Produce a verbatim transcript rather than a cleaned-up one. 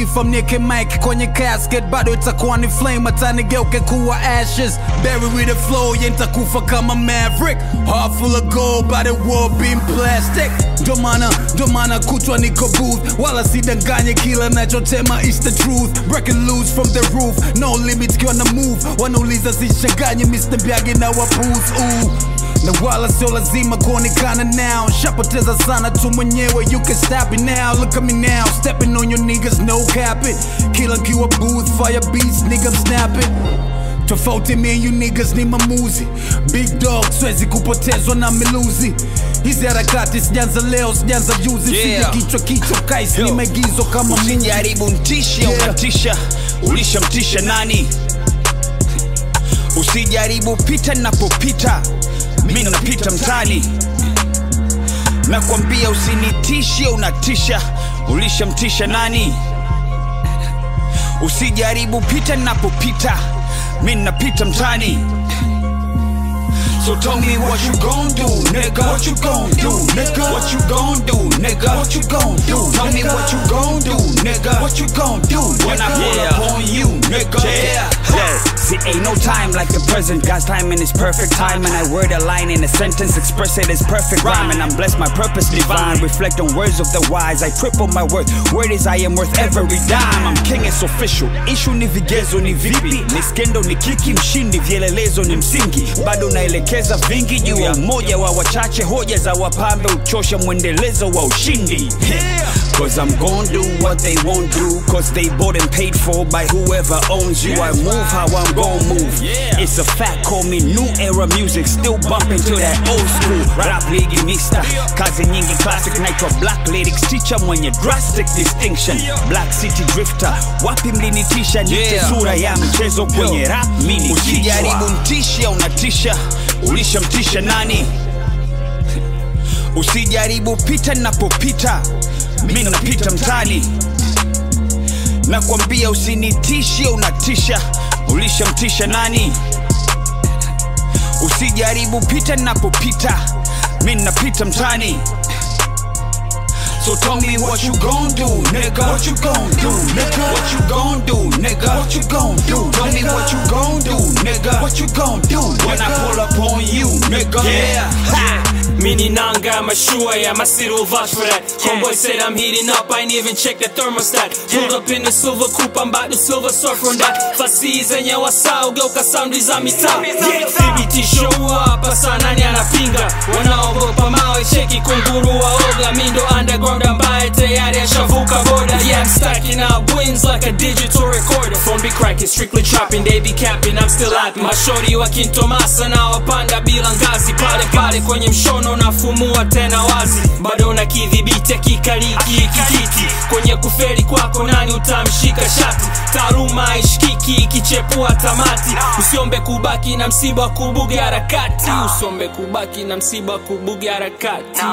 nikifa mnieke mic kwenye casket, bado itakuwa ni flame, hata nigeuke kuwa ashes. Buried with the flow, yeah, nitakufa kama Maverick. Heart full of gold, but the world being plastic. Ndo maana, ndo maana kutwa niko booth, wala sidanganye kila nachotema is the truth. Breaking loose from the roof, no limits kiona move. Wanauliza sishanganye Mister Byagi na waputh. Ooh, na wala sio lazima kuonekana now. Shapoteza sana tu mwenyewe, you can stop it now. Look at me now, stepping on your niggas, no capping. Kila kiwa booth, fire beats, nigga I'm snapping. Tofauti me and you niggas ni mamuzi. Big dog, swezi kupotezwa na miluzi. Hizi harakati sijanza leo, sijanza juzi. Yeah. Sije kichwa kichwa kaisi ni maigizo kama movie. Usijaribu mtisha, yeah. Unatisha, ulishamtisha nani? Usijaribu pita napopita, mimi napita mtani. Nakwambia usinitishe, unatisha, ulishamtisha nani? Usijaribu pita napopita, mimi napita mtani. So tell me what you gon' do, nigga. What you gon' do, nigga? What you gon' do, nigga? What you gon' do? Tell me what you gon' do, nigga. What you gon' do when I pull up on you, nigga? Yeah. Yeah. See, ain't no time like the present. God's timing is perfect time, and I word a line in a sentence, express it as perfect rhyme. And I'm blessed, my purpose divine. Reflect on words of the wise. I triple my worth. Word is I am worth every dime. I'm king, it's official. Issue ni vigezo ni vipi, ni skendo ni kiki, mshindi vielelezo ni msingi. Bado naelekeza vingi juu ya mmoja wa wachache, hoja za wapambe uchosha mwendelezo wa ushindi. Cause I'm gon' do what they won't do, cause they bought and paid for by whoever owns you. I move how I'm gon' move. It's a fact, call me new era music, still bumping to that old school rap ligi mista. Kazi nyingi classic, naitwa black lyrics teacher mwenye drastic distinction. Black city drifter, wapi mlinitisha, nite sura ya mchezo kwenye rap mini. Usijaribu mtisha, unatisha, ulishamtisha nani? Usijaribu pita napopita, mimi napita mtani. Nakwambia usinitishe, unatisha, ulishamtisha nani? Usijaribu pita napopita, mimi napita mtani. So tell me what you gon' do, nigga. What you gon' do, nigga? What you gon' do, nigga? What you gon' do? Tell me what you gon' do, nigga. What you gon' do when I pull up on you, nigga? Yeah. Ha. Mini nanga, mashua, yeah, my city will vouch for that. Homeboy said I'm heating up, I ain't even check the thermostat. Pulled up in the silver coupe, I'm about to silver surf on that. Fasi zenye wasao, geuka sound za mitaa. D B T show up, asa nani anapinga. Wanaogopa mawe, cheki kunguru waoga. Mindo underground ambaye tayari ashavuka boda. Yeah, I'm stacking up wins like a digital recorder. Phone be cracking, strictly trapping, they be capping, I'm still happy. Mashori wa kintomasa na wapanda bila ngazi. Pale pale kwenye mshono nafumua tena wazi. Bado na kidhibiti kikaliki kijiti. Kwenye kuferi kwako nani utamshika shati. Taaluma haishikiki ikichepua tamati. Usiombe kubaki na msiba kubugi harakati. Usiombe kubaki na msiba kubugi harakati.